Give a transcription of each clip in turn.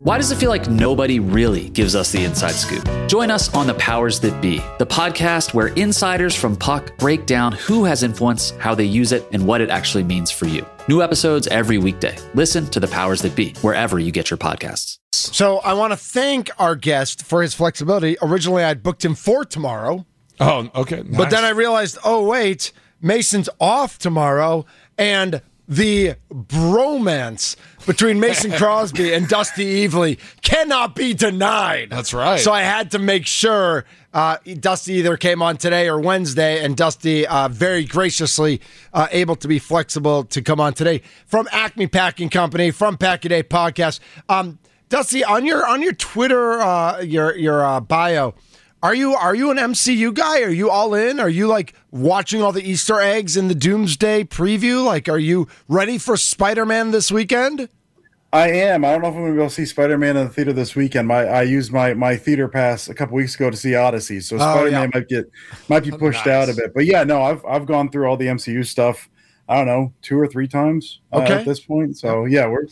Why does it feel like nobody really gives us the inside scoop? Join us on The Powers That Be, the podcast where insiders from Puck break down who has influence, how they use it, and what it actually means for you. New episodes every weekday. Listen to The Powers That Be, wherever you get your podcasts. So I want to thank our guest for his flexibility. Originally, I'd booked him for tomorrow. Oh, okay. Nice. But then I realized, oh, wait, Mason's off tomorrow, and the bromance between Mason Crosby and Dusty Evely cannot be denied. That's right. So I had to make sure Dusty either came on today or Wednesday, and Dusty very graciously able to be flexible to come on today from Acme Packing Company, from Pack a Day Podcast. Dusty, on your Twitter, your bio, Are you an MCU guy? Are you all in? Are you like watching all the Easter eggs in the Doomsday preview? Like, are you ready for Spider-Man this weekend? I am. I don't know if I'm going to be able to see Spider-Man in the theater this weekend. I used my theater pass a couple weeks ago to see Odyssey, so Spider-Man might be pushed out a bit. But yeah, no, I've gone through all the MCU stuff. I don't know, 2 or 3 times at this point. So yeah, we're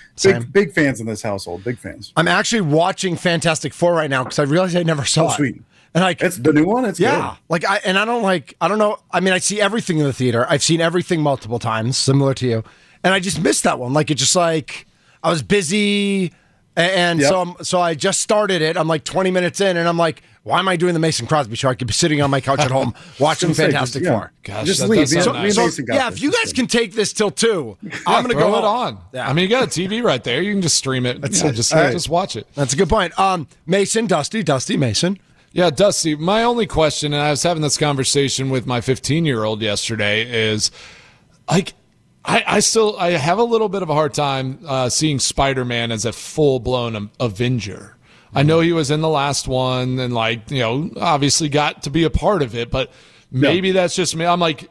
big fans in this household. Big fans. I'm actually watching Fantastic Four right now because I realized I never saw it. Sweet. And like it's the new one. It's good. I don't know. I mean, I see everything in the theater. I've seen everything multiple times, similar to you, and I just missed that one. Like it just like I was busy, and so I just started it. I'm like 20 minutes in, and I'm like, why am I doing the Mason Crosby show? I could be sitting on my couch at home watching Fantastic Four. Gosh, just leave. If you guys can take this till 2, I'm going to go it on. Yeah. I mean, you got a TV right there. You can just stream it. Just watch it. That's a good point. Mason, Dusty, Mason. Yeah, Dusty, my only question, and I was having this conversation with my 15-year-old yesterday, is like I have a little bit of a hard time seeing Spider-Man as a full-blown Avenger. I know he was in the last one and, like, you know, obviously got to be a part of it, but maybe that's just me. I'm like,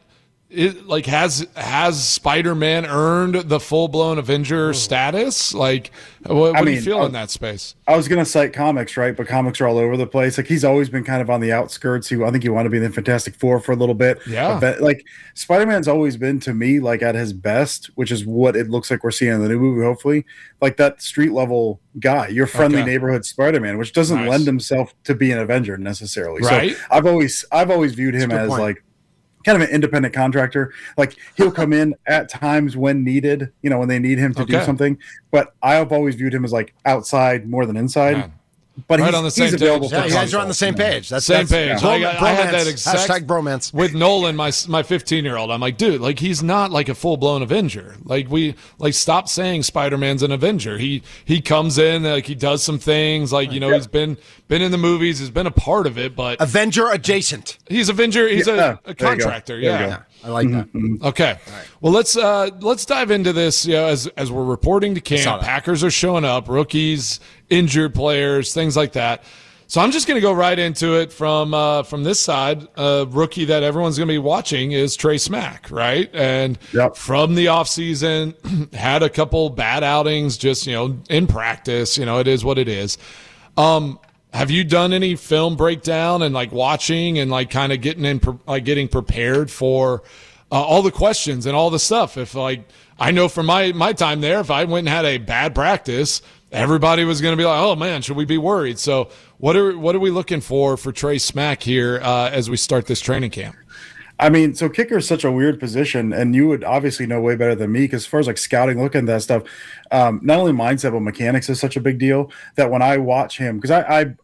has Spider-Man earned the full-blown Avenger status? Like, what do you feel in that space? I was going to cite comics, right? But comics are all over the place. Like, he's always been kind of on the outskirts. I think he wanted to be in the Fantastic Four for a little bit. Yeah. But, like, Spider-Man's always been, to me, like, at his best, which is what it looks like we're seeing in the new movie, hopefully. Like, that street-level guy, your friendly neighborhood Spider-Man, which doesn't lend himself to be an Avenger necessarily. Right. So I've always viewed him as, like, kind of an independent contractor. Like, he'll come in at times when needed, you know, when they need him to do something. But I have always viewed him as like outside more than inside. Man. But right on the same available. Yeah, you guys are on the same page. That's same page. Yeah. I had that exact hashtag bromance with Nolan, my 15-year-old. I'm like, dude, like he's not like a full-blown Avenger. Like stop saying Spider-Man's an Avenger. He comes in, like he does some things, like he's been in the movies, he's been a part of it, but Avenger adjacent. He's Avenger. He's a contractor. Yeah. I like that. Okay. Right. Well, let's dive into this. As we're reporting to camp, Packers are showing up, rookies, injured players, things like that. So I'm just going to go right into it from this side. Rookie that everyone's going to be watching is Trey Smack, right? And from the offseason, had a couple bad outings just, in practice. It is what it is. Have you done any film breakdown and like watching and like kind of getting prepared for all the questions and all the stuff? If like I know from my time there, if I went and had a bad practice, everybody was going to be like, "Oh man, should we be worried?" So what are we looking for Trey Smack here as we start this training camp? I mean, so kicker is such a weird position, and you would obviously know way better than me because as far as like scouting, looking at that stuff, not only mindset but mechanics is such a big deal that when I watch him, because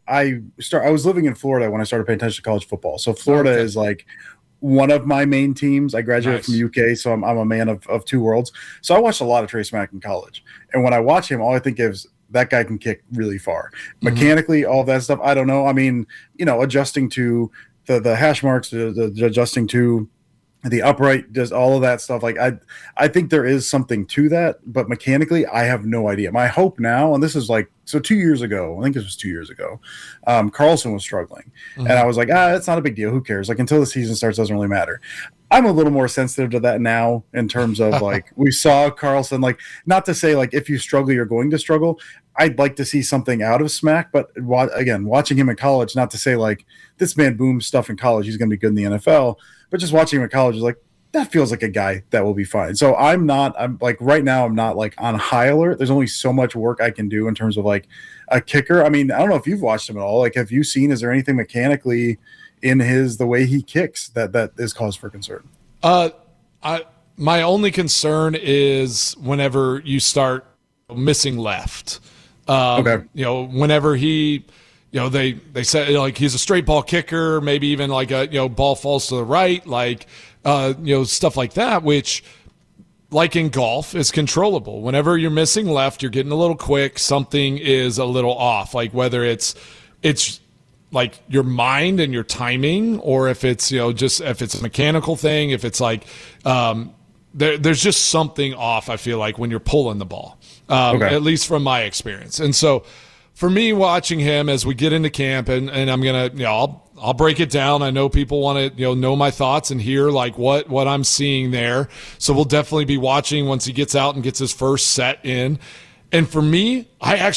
I was living in Florida when I started paying attention to college football, so Florida is like one of my main teams. I graduated from UK, so I'm a man of two worlds. So I watched a lot of Trey Smack in college, and when I watch him, all I think is that guy can kick really far. Mechanically, all that stuff, I don't know. I mean, adjusting to the hash marks, the adjusting to the upright, does all of that stuff. Like I think there is something to that, but mechanically, I have no idea. My hope now, and this is like, so 2 years ago, I think this was 2 years ago, Carlson was struggling. And I was like, it's not a big deal. Who cares? Like until the season starts, doesn't really matter. I'm a little more sensitive to that now in terms of like, we saw Carlson, like, not to say like, if you struggle, you're going to struggle. I'd like to see something out of Smack, but again, watching him in college, not to say like this man booms stuff in college, he's going to be good in the NFL, but just watching him in college is like, that feels like a guy that will be fine. So I'm like right now, I'm not like on high alert. There's only so much work I can do in terms of like a kicker. I mean, I don't know if you've watched him at all. Like, have you seen, is there anything mechanically in the way he kicks that is cause for concern? My only concern is whenever you start missing left. Okay. Whenever he, they say like he's a straight ball kicker, maybe even like a, ball falls to the right, like, stuff like that, which like in golf is controllable. Whenever you're missing left, you're getting a little quick, something is a little off, like whether it's like your mind and your timing, or if it's, just if it's a mechanical thing, if it's like, there's just something off, I feel like, when you're pulling the ball, at least from my experience. And so for me, watching him as we get into camp, and I'm going to, I'll break it down. I know people want to, know my thoughts and hear like what I'm seeing there. So we'll definitely be watching once he gets out and gets his first set in. And for me, I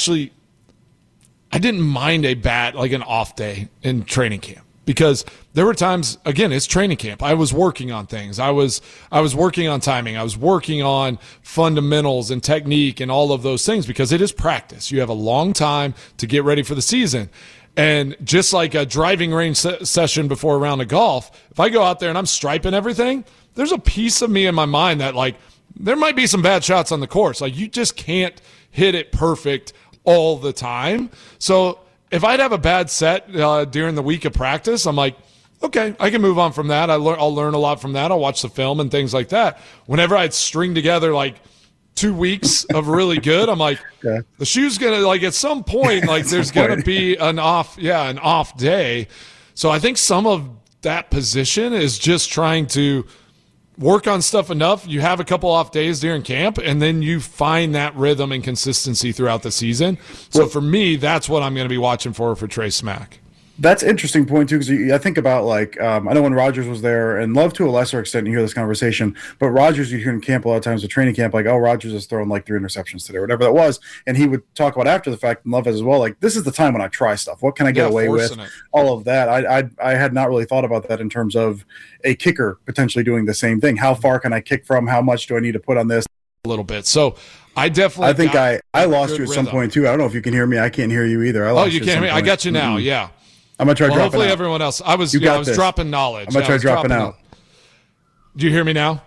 didn't mind an off day in training camp, because there were times, again, it's training camp. I was working on things. I was working on timing. I was working on fundamentals and technique and all of those things, because it is practice. You have a long time to get ready for the season. And just like a driving range session before a round of golf, if I go out there and I'm striping everything, there's a piece of me in my mind that like there might be some bad shots on the course. Like you just can't hit it perfect all the time. So if I'd have a bad set during the week of practice, I'm like, okay, I can move on from that. I'll learn a lot from that. I'll watch the film and things like that. Whenever I'd string together like 2 weeks of really good, I'm like, okay, the shoe's gonna, like, at some point, like there's gonna be an off day. So I think some of that position is just trying to work on stuff enough. You have a couple off days during camp, and then you find that rhythm and consistency throughout the season. So for me, that's what I'm going to be watching for Trey Smack. That's an interesting point too, because I think about like I know when Rodgers was there, and Love to a lesser extent, you hear this conversation, but Rodgers, you hear in camp a lot of times, at training camp, like, oh, Rodgers has thrown like 3 interceptions today, or whatever that was, and he would talk about after the fact, and Love as well, like, this is the time when I try stuff. What can I get away with? All of that. I had not really thought about that in terms of a kicker potentially doing the same thing. How far can I kick from? How much do I need to put on this? A little bit. So I think I lost you at some point too. I don't know if you can hear me. I can't hear you either. You can't hear me. I got you now. Mm-hmm. Yeah. I'm gonna try dropping hopefully out. Everyone else. I was dropping knowledge. I'm gonna try dropping out. Do you hear me now?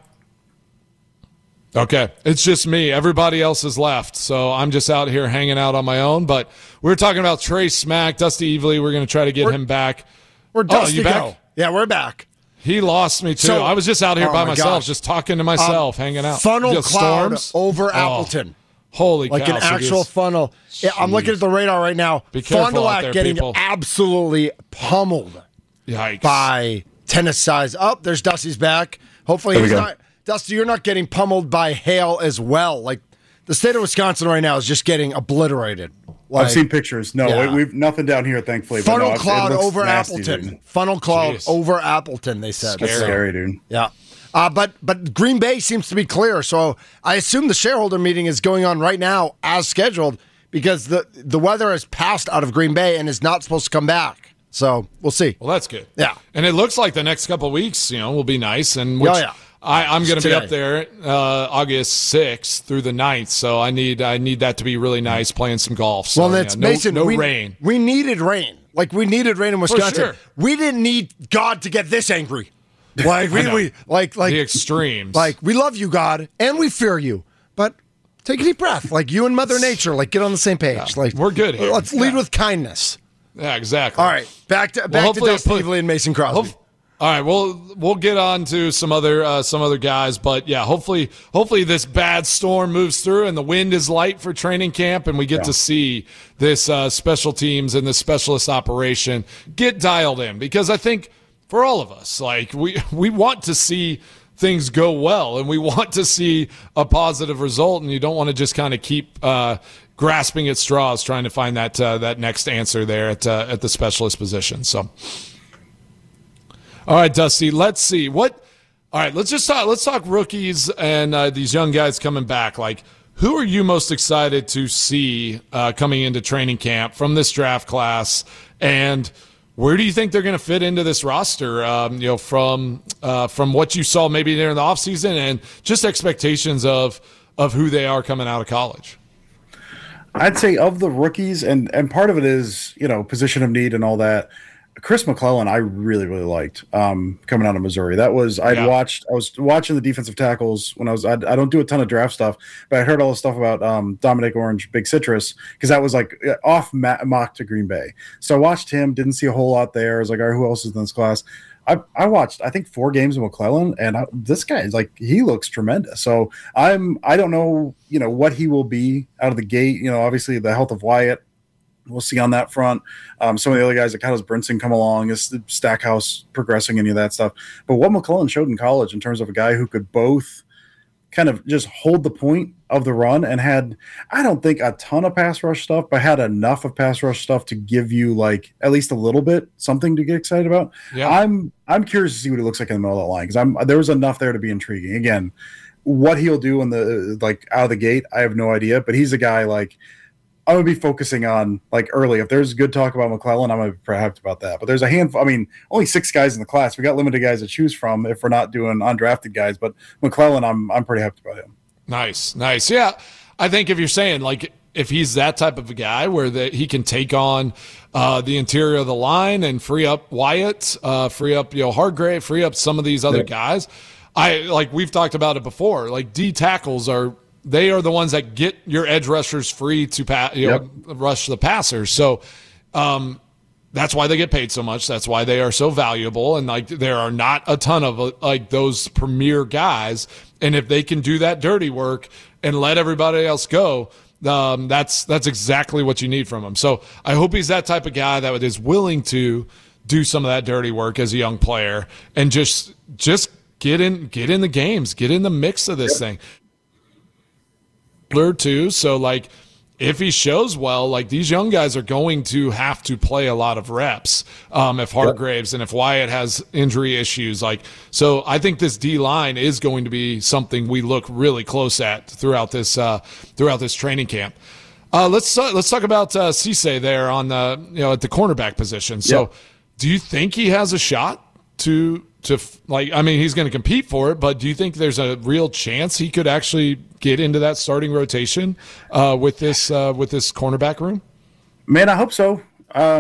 Okay. It's just me. Everybody else has left. So I'm just out here hanging out on my own. But we're talking about Trey Smack, Dusty Evely. We're going to try to get him back. We're Dusty. You back? Yeah, we're back. He lost me too. I was just out here by myself, just talking to myself, hanging out. Funnel cloud over Appleton. Holy cow. Like an actual funnel. Yeah, I'm looking at the radar right now. Be careful Fond du Lac out there, getting people. absolutely pummeled. Yikes. By tennis size. Oh, there's Dusty's back. Hopefully he's not. Dusty, you're not getting pummeled by hail as well. Like, the state of Wisconsin right now is just getting obliterated. Like, I've seen pictures. No, we've nothing down here, thankfully. Funnel but cloud over nasty, Appleton. Dude. Funnel cloud over Appleton, they said. That's scary, dude. Yeah. But Green Bay seems to be clear, so I assume the shareholder meeting is going on right now as scheduled, because the weather has passed out of Green Bay and is not supposed to come back. So we'll see. Well, that's good. Yeah. And it looks like the next couple of weeks, will be nice. And I'm going to be up there August 6th through the 9th, so I need that to be really nice, playing some golf. So, Mason, no rain. We needed rain. Like, we needed rain in Wisconsin. For sure. We didn't need God to get this angry. Like we like the extremes. Like, we love you, God, and we fear you, but take a deep breath. Like, you and Mother Nature, like, get on the same page. Yeah, like, we're good here. Let's lead with kindness. Yeah, exactly. All right, back to Dusty Evely and Mason Crosby. All right, we'll get on to some other guys, but yeah, hopefully this bad storm moves through and the wind is light for training camp, and we get to see this special teams and this specialist operation get dialed in, because I think for all of us, like, we want to see things go well, and we want to see a positive result, and you don't want to just kind of keep grasping at straws trying to find that next answer there at the specialist position. So, all right, Dusty, let's see all right, let's talk rookies and these young guys coming back. Like, who are you most excited to see coming into training camp from this draft class, and Where do you think they're going to fit into this roster? From what you saw maybe there in the offseason and just expectations of who they are coming out of college. I'd say of the rookies, and part of it is, position of need and all that. Chris McClellan, I really, really liked coming out of Missouri. I was watching the defensive tackles when I don't do a ton of draft stuff, but I heard all the stuff about Dominic Orange, Big Citrus, because that was like off mock to Green Bay. So I watched him, didn't see a whole lot there. I was like, all right, who else is in this class? I watched, I think, 4 games of McClellan, and this guy is like, he looks tremendous. So I don't know, what he will be out of the gate. Obviously the health of Wyatt, we'll see on that front. Some of the other guys like how does Brinson come along? Is the Stackhouse progressing, any of that stuff? But what McClellan showed in college in terms of a guy who could both kind of just hold the point of the run and had, I don't think a ton of pass rush stuff, but had enough of pass rush stuff to give you like at least a little bit something to get excited about. Yeah. I'm curious to see what it looks like in the middle of that line because there was enough there to be intriguing. Again, what he'll do in the out of the gate, I have no idea. But he's a guy like I'm going to be focusing on like early. If there's good talk about McClellan, I'm going to be perhaps about that. But there's a handful. I mean, only 6 guys in the class. We got limited guys to choose from if we're not doing undrafted guys. But McClellan, I'm pretty happy about him. Nice. Yeah, I think if you're saying like if he's that type of a guy where he can take on the interior of the line and free up Wyatt, free up Hargrave, free up some of these other guys. We've talked about it before. Like D tackles they are the ones that get your edge rushers free to rush the passers. So that's why they get paid so much. That's why they are so valuable. And like there are not a ton of like those premier guys. And if they can do that dirty work and let everybody else go, that's exactly what you need from him. So I hope he's that type of guy that is willing to do some of that dirty work as a young player and just get in the games, get in the mix of this thing. Too, so like if he shows well, like these young guys are going to have to play a lot of reps if Hargraves and if Wyatt has injury issues, so I think this D line is going to be something we look really close at throughout this training camp. Let's talk about Cisse there on the at the cornerback position. So do you think he has a shot to he's going to compete for it, but do you think there's a real chance he could actually get into that starting rotation with this cornerback room? Man, I hope so. I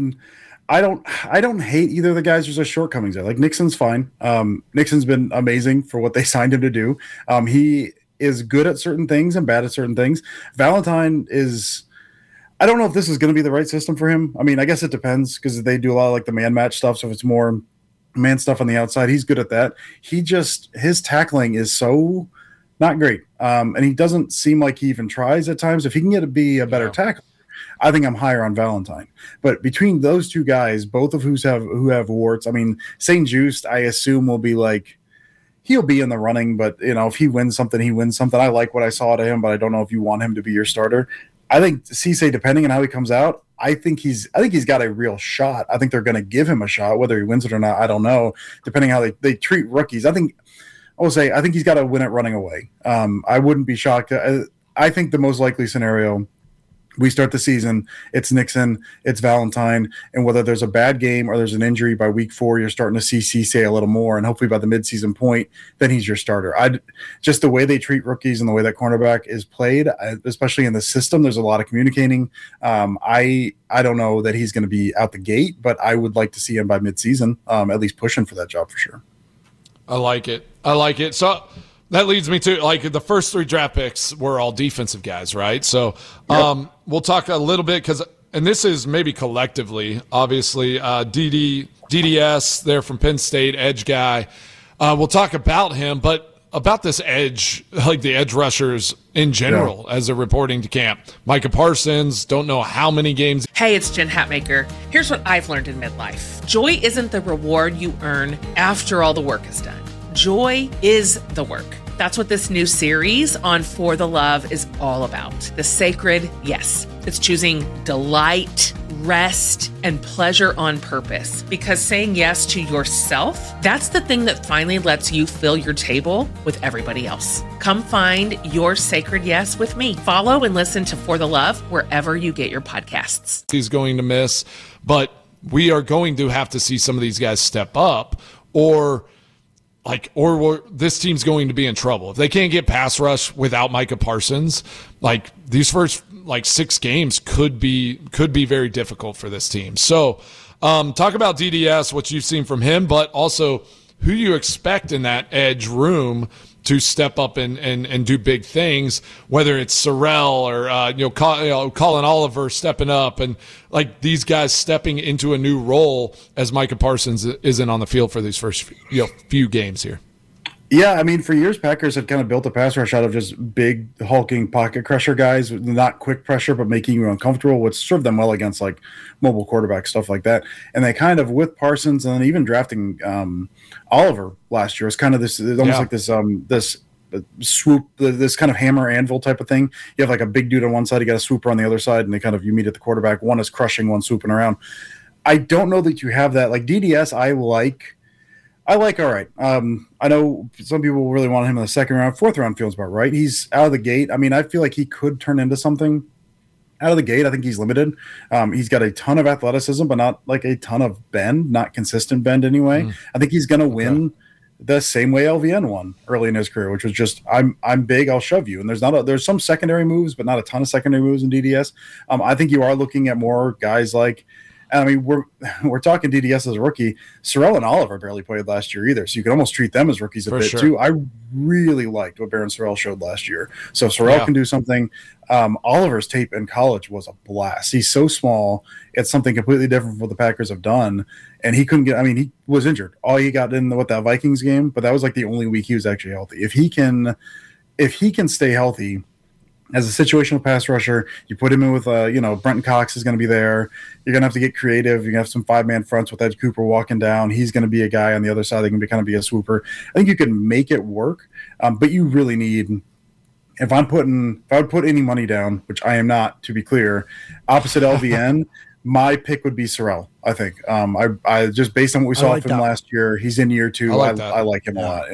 don't hate either of the guys. There's shortcomings there. Like Nixon's fine. Nixon's been amazing for what they signed him to do. He is good at certain things and bad at certain things. Valentine is. I don't know if this is going to be the right system for him. I mean, I guess it depends because they do a lot of like the man match stuff. So if it's more man stuff on the outside, he's good at that. His tackling is so not great. And he doesn't seem like he even tries at times. If he can get to be a better tackler, I think I'm higher on Valentine. But between those two guys, both of who have warts, I mean, St. Just, I assume will be like, he'll be in the running, but if he wins something, he wins something. I like what I saw to him, but I don't know if you want him to be your starter. I think Cisse, depending on how he comes out, I think he's got a real shot. I think they're going to give him a shot, whether he wins it or not. I don't know. Depending how they treat rookies, I think he's got to win it running away. I wouldn't be shocked. I think the most likely scenario, we start the season, it's Nixon, it's Valentine, and whether there's a bad game or there's an injury by week 4, you're starting to see Cisse a little more, and hopefully by the midseason point, then he's your starter. Just the way they treat rookies and the way that cornerback is played, especially in the system, there's a lot of communicating. I don't know that he's going to be out the gate, but I would like to see him by midseason, at least pushing for that job for sure. I like it. So that leads me to the first 3 draft picks were all defensive guys, right? So we'll talk a little bit and this is maybe collectively, obviously, DDS there from Penn State, edge guy. We'll talk about him, but about this edge, like the edge rushers in general as they're reporting to camp. Micah Parsons, don't know how many games. Hey, it's Jen Hatmaker. Here's what I've learned in midlife. Joy isn't the reward you earn after all the work is done. Joy is the work. That's what this new series on For the Love is all about. The sacred yes. It's choosing delight, rest, and pleasure on purpose. Because saying yes to yourself, that's the thing that finally lets you fill your table with everybody else. Come find your sacred yes with me. Follow and listen to For the Love wherever you get your podcasts. He's going to miss, but we are going to have to see some of these guys step up, or this team's going to be in trouble. If they can't get pass rush without Micah Parsons, like these first 6 games could be very difficult for this team. So talk about DDS, what you've seen from him, but also who you expect in that edge room to step up and do big things, whether it's Sorrell or Colin Oliver stepping up, and like these guys stepping into a new role as Micah Parsons isn't on the field for these first few games here. Yeah, I mean, for years, Packers have kind of built a pass rush out of just big, hulking pocket crusher guys, not quick pressure, but making you uncomfortable, which served them well against like mobile quarterback stuff like that. And they kind of, with Parsons and then even drafting Oliver last year, was kind of this almost like this swoop, this kind of hammer anvil type of thing. You have like a big dude on one side, you got a swooper on the other side, and you meet at the quarterback. One is crushing, one swooping around. I don't know that you have that. Like DDS, I like all right. I know some people really want him in the second round. 4th round feels about right. He's out of the gate. I mean, I feel like he could turn into something out of the gate. I think he's limited. He's got a ton of athleticism, but not like a ton of bend, not consistent bend anyway. I think he's going to win the same way LVN won early in his career, which was just, I'm big, I'll shove you. And there's some secondary moves, but not a ton of secondary moves in DDS. I think you are looking at more guys like, I mean, we're talking DDS as a rookie. Sorrell and Oliver barely played last year either, so you can almost treat them as rookies a bit too. I really liked what Barron Sorrell showed last year. So Sorrell can do something. Oliver's tape in college was a blast. He's so small. It's something completely different from what the Packers have done. And he couldn't get – I mean, he was injured. All he got in that Vikings game, but that was like the only week he was actually healthy. If he can stay healthy – as a situational pass rusher, you put him in with, Brenton Cox is going to be there. You're going to have to get creative. You're going to have some 5-man fronts with Ed Cooper walking down. He's going to be a guy on the other side that can kind of be a swooper. I think you can make it work, but you really need – if I would put any money down, which I am not, to be clear, opposite LVN, my pick would be Sorrell, I think. I just based on what we saw from him last year, he's in year 2. I like him a lot,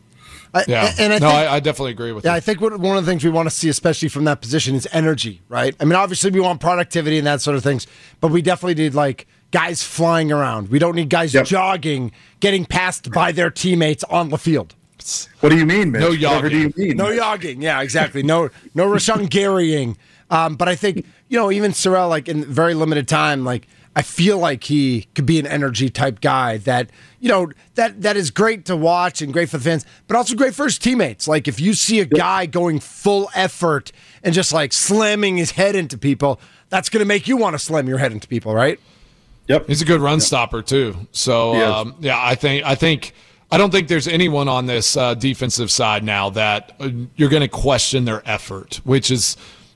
I definitely agree with you. Yeah, I think one of the things we want to see, especially from that position, is energy, right? I mean, obviously we want productivity and that sort of things, but we definitely need like guys flying around. We don't need guys jogging, getting passed by their teammates on the field. What do you mean, Mitch? No yogging. Do you mean? No yogging. Yeah, exactly. No Rashawn Garying. But I think, even Sorrell, like in very limited time, like I feel like he could be an energy type guy that, that is great to watch and great for the fans, but also great for his teammates. Like if you see a guy going full effort and just like slamming his head into people, that's going to make you want to slam your head into people, right? Yep. He's a good run stopper too. So I don't think there's anyone on this defensive side now that you're going to question their effort, which is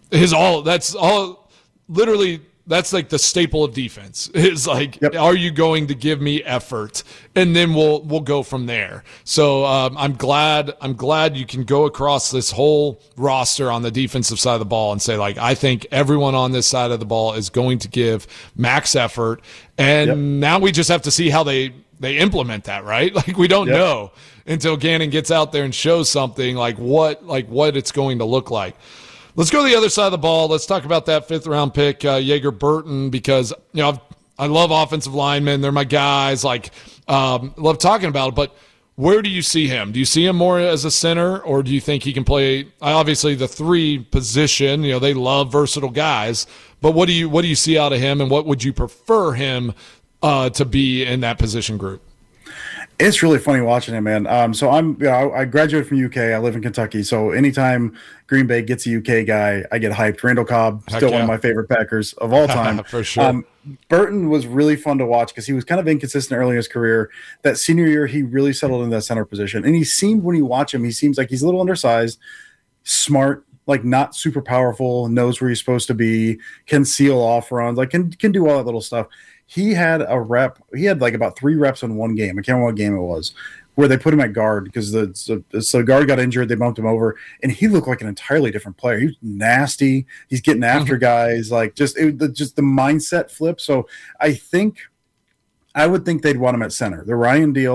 literally that's like the staple of defense is like, are you going to give me effort? And then we'll go from there. So I'm glad you can go across this whole roster on the defensive side of the ball and say, like, I think everyone on this side of the ball is going to give max effort. And now we just have to see how they implement that, right? Like we don't know until Gannon gets out there and shows something like what it's going to look like. Let's go to the other side of the ball. Let's talk about that 5th round pick, Jaeger Burton, because I love offensive linemen. They're my guys. Like, love talking about it. But where do you see him? Do you see him more as a center, or do you think he can play obviously the 3 position? They love versatile guys. But what do you see out of him, and what would you prefer him to be in that position group? It's really funny watching him, man. So I graduated from UK. I live in Kentucky. So anytime Green Bay gets a UK guy, I get hyped. Randall Cobb, still one of my favorite Packers of all time. For sure. Burton was really fun to watch because he was kind of inconsistent early in his career. That senior year, he really settled in that center position. And when you watch him, he seems like he's a little undersized, smart, like not super powerful, knows where he's supposed to be, can seal off runs, like can do all that little stuff. He had like about 3 reps in one game. I can't remember what game it was, where they put him at guard because the guard got injured. They bumped him over, and he looked like an entirely different player. He was nasty. He's getting after guys, like just the mindset flip. So I would think they'd want him at center. The Ryan deal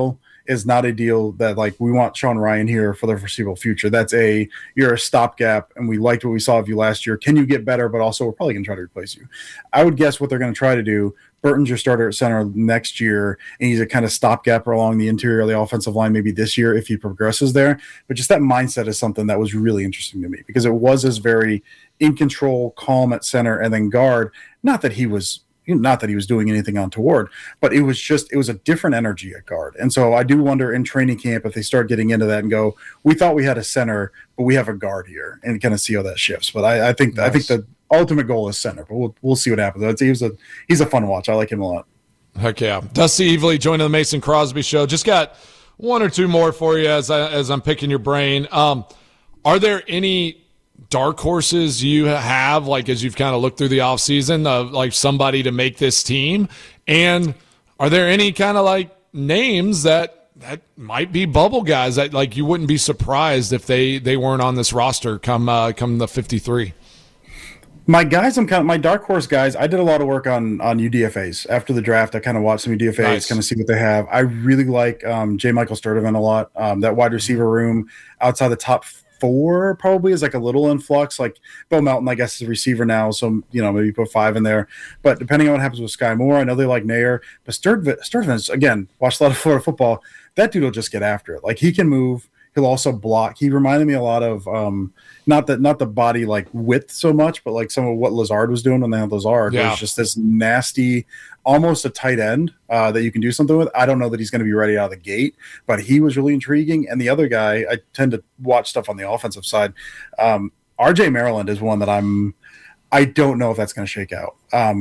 is not a deal that like we want Sean Rhyan here for the foreseeable future. You're a stopgap, and we liked what we saw of you last year. Can you get better? But also, we're probably going to try to replace you. I would guess what they're going to try to do. Burton's your starter at center next year, and he's a kind of stopgap along the interior of the offensive line maybe this year if he progresses there. But just that mindset is something that was really interesting to me because it was this very in control, calm at center, and then guard. Not that he was doing anything untoward, but it was a different energy at guard. And so I do wonder in training camp if they start getting into that and go, we thought we had a center, but we have a guard here, and kind of see how that shifts. But I think the ultimate goal is center, but we'll see what happens. He's a fun watch. I like him a lot. Heck yeah. Dusty Evely joining the Mason Crosby Show. Just got one or two more for you as I'm picking your brain. Are there any dark horses you have, like as you've kind of looked through the offseason, of like somebody to make this team? And are there any kind of like names that might be bubble guys that like you wouldn't be surprised if they weren't on this roster come the 53? My guys, my dark horse guys, I did a lot of work on UDFAs. After the draft, I kind of watched some UDFAs, nice. Kind of see what they have. I really like J. Michael Sturdivant a lot. That wide receiver room outside the top 4 probably is like a little influx. Like Bo Melton, I guess, is a receiver now, so maybe put 5 in there. But depending on what happens with Sky Moore, I know they like Nair. But Sturdivant, again, watched a lot of Florida football. That dude will just get after it. Like he can move. He'll also block. He reminded me a lot of not the body like width so much, but like some of what Lazard was doing when they had Lazard. Yeah. It was just this nasty, almost a tight end that you can do something with. I don't know that he's going to be ready out of the gate, but he was really intriguing. And the other guy, I tend to watch stuff on the offensive side. RJ Maryland is one that I don't know if that's going to shake out.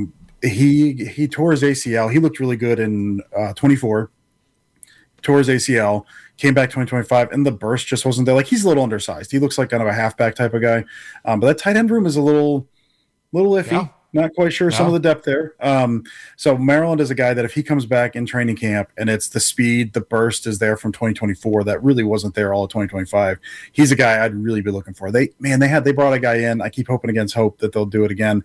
He tore his ACL. He looked really good in 24. Tore his ACL. Came back 2025, and the burst just wasn't there. Like he's a little undersized. He looks like kind of a halfback type of guy, but that tight end room is a little iffy. Yeah. Not quite sure some of the depth there. So Maryland is a guy that if he comes back in training camp and it's the speed, the burst is there from 2024 that really wasn't there all of 2025. He's a guy I'd really be looking for. They brought a guy in. I keep hoping against hope that they'll do it again.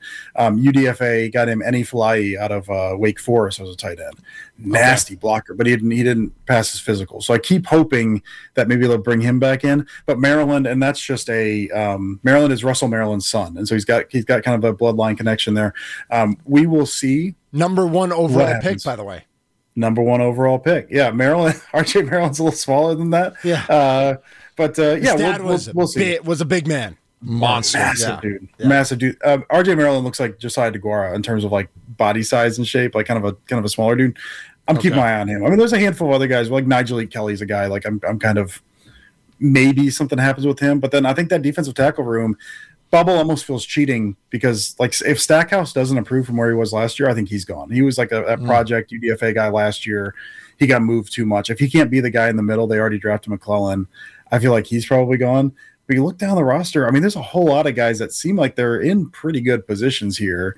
UDFA got him Eni Falai out of Wake Forest as a tight end. Nasty blocker, but he didn't pass his physical. So I keep hoping that maybe they'll bring him back in. But Maryland, and that's just Maryland is Russell Maryland's son, and so he's got kind of a bloodline connection there. We will see. Number 1 overall pick, by the way. Number 1 overall pick. Yeah, Maryland. RJ Maryland's a little smaller than that. Yeah, but his dad we'll see. Was a big man. Monster, massive dude. RJ Maryland looks like Josiah DeGuara in terms of like body size and shape, like kind of a smaller dude. I'm keeping my eye on him. I mean, there's a handful of other guys like Nigel Kelly's a guy. Like I'm kind of maybe something happens with him, but then I think that defensive tackle room, Bubble almost feels cheating because like if Stackhouse doesn't improve from where he was last year, I think he's gone. He was like a project UDFA guy last year. He got moved too much. If he can't be the guy in the middle, they already drafted McClellan. I feel like he's probably gone. But you look down the roster, I mean, there's a whole lot of guys that seem like they're in pretty good positions here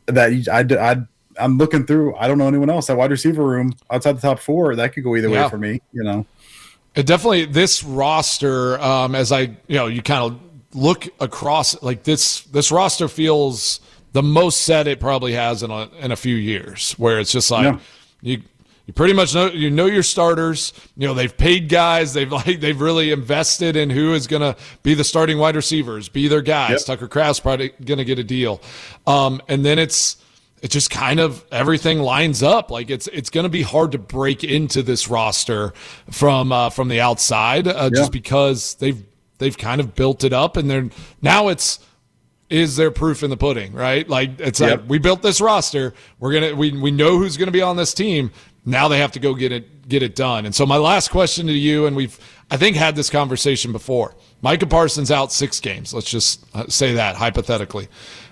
that I'm looking through. I don't know anyone else. That wide receiver room outside the top 4, that could go either way for me, It definitely, this roster, as you kind of look across, like this roster feels the most set it probably has in a few years, where it's just like you pretty much know your starters. They've paid guys. They've really invested in who is going to be the starting wide receivers, be their guys. Yep. Tucker Kraft's probably going to get a deal, and then it's just kind of everything lines up. Like it's going to be hard to break into this roster from the outside, just because they've kind of built it up, and is there proof in the pudding, right? Like it's like we built this roster. We know who's going to be on this team. Now they have to go get it done. And so my last question to you, and we've I think had this conversation before. Micah Parsons out 6 games. Let's just say that hypothetically.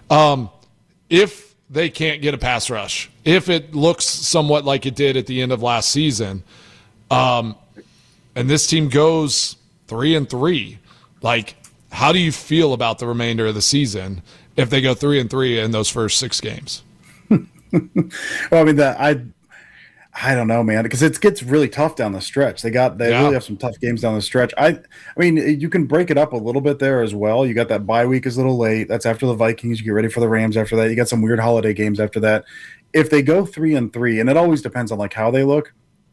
If they can't get a pass rush, if it looks somewhat like it did at the end of last season, and this team goes 3-3, like how do you feel about the remainder of the season if they go 3-3 in those first 6 games? Well, I mean, I don't know, man, because it gets really tough down the stretch. They really have some tough games down the stretch. I mean, you can break it up a little bit there as well. You got that bye week is a little late. That's after the Vikings. You get ready for the Rams after that. You got some weird holiday games after that. If they go 3-3, and it always depends on like how they look.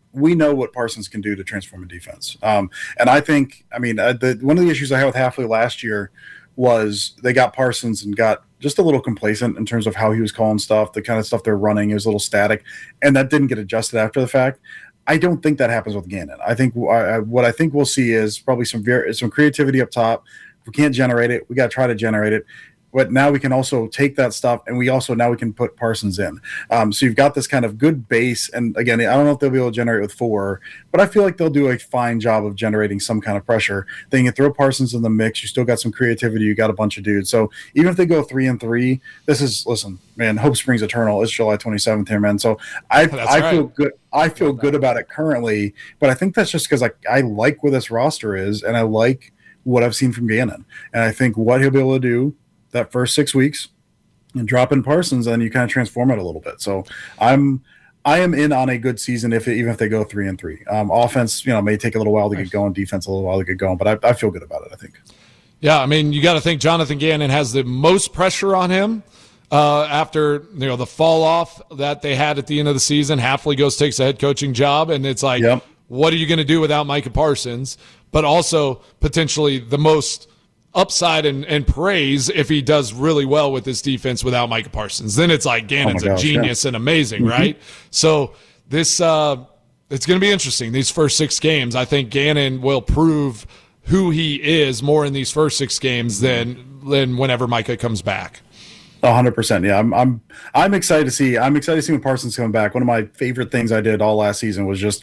we know what Parsons can do to transform a defense. And I think, one of the issues I had with Hafley last year was they got Parsons and got just a little complacent in terms of how he was calling stuff, the kind of stuff they're running. It was a little static, and that didn't get adjusted after the fact. I don't think that happens with Gannon. I think what I think we'll see is probably some creativity up top. If we can't generate it, we got to try to generate it. But now we can also take that stuff, and we can put Parsons in. So you've got this kind of good base. And again, I don't know if they'll be able to generate with 4, but I feel like they'll do a fine job of generating some kind of pressure. Then you throw Parsons in the mix. You still got some creativity. You got a bunch of dudes. So even if they go 3-3, listen, man, hope springs eternal. It's July 27th here, man. So I feel good. I feel good about it currently, but I think that's just because I like where this roster is, and I like what I've seen from Gannon, and I think what he'll be able to do that first 6 weeks and drop in Parsons, and you kind of transform it a little bit. So I am in on a good season even if they go 3-3. Offense, may take a little while to get going. Defense a little while to get going, but I feel good about it, I think. Yeah, you got to think Jonathan Gannon has the most pressure on him after the fall off that they had at the end of the season. Hafley takes a head coaching job, and it's like, What are you going to do without Micah Parsons? But also potentially the most upside and praise if he does really well with this defense without Micah Parsons. Then it's like Gannon's a genius and amazing, right? So this it's going to be interesting. These first 6 games, I think Gannon will prove who he is more in these first 6 games than whenever Micah comes back. 100%. Yeah, I'm excited to see. I'm excited to see when Parsons come back. One of my favorite things I did all last season was just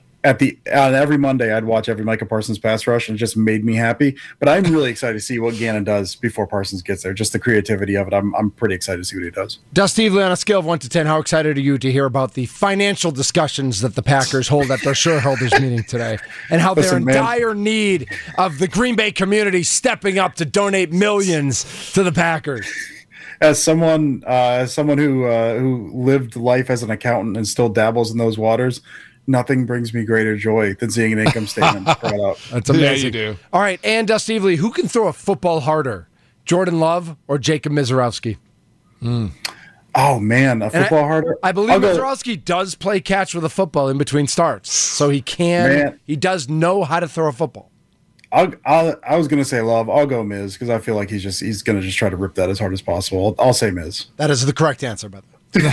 every Monday I'd watch every Micah Parsons pass rush, and it just made me happy. But I'm really excited to see what Gannon does before Parsons gets there. Just the creativity of it. I'm pretty excited to see what he does. Dusty Evely, on a scale of 1 to 10, how excited are you to hear about the financial discussions that the Packers hold at their shareholders meeting today, and how they're in dire need of the Green Bay community stepping up to donate millions to the Packers? As someone who lived life as an accountant and still dabbles in those waters, nothing brings me greater joy than seeing an income statement brought up. That's amazing. Yeah, you do. All right, and Dusty Evely, who can throw a football harder, Jordan Love or Jacob Mizorowski? Oh, man, football harder? I believe Mizorowski does play catch with a football in between starts, so he does know how to throw a football. I was going to say Love. I'll go Miz because I feel like he's going to just try to rip that as hard as possible. I'll say Miz. That is the correct answer, by the way.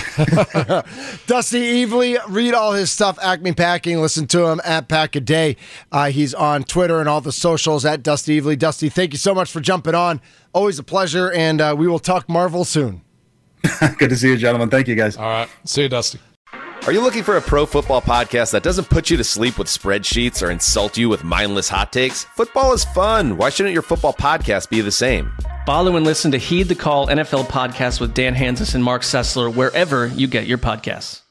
Dusty Evely, read all his stuff, Acme Packing. Listen to him at Pack a Day. He's on Twitter and all the socials at Dusty Evely. Dusty, thank you so much for jumping on. Always a pleasure, and we will talk Marvel soon. Good to see you, gentlemen. Thank you, guys. All right. See you, Dusty. Are you looking for a pro football podcast that doesn't put you to sleep with spreadsheets or insult you with mindless hot takes? Football is fun. Why shouldn't your football podcast be the same? Follow and listen to Heed the Call NFL podcast with Dan Hanzus and Mark Sessler wherever you get your podcasts.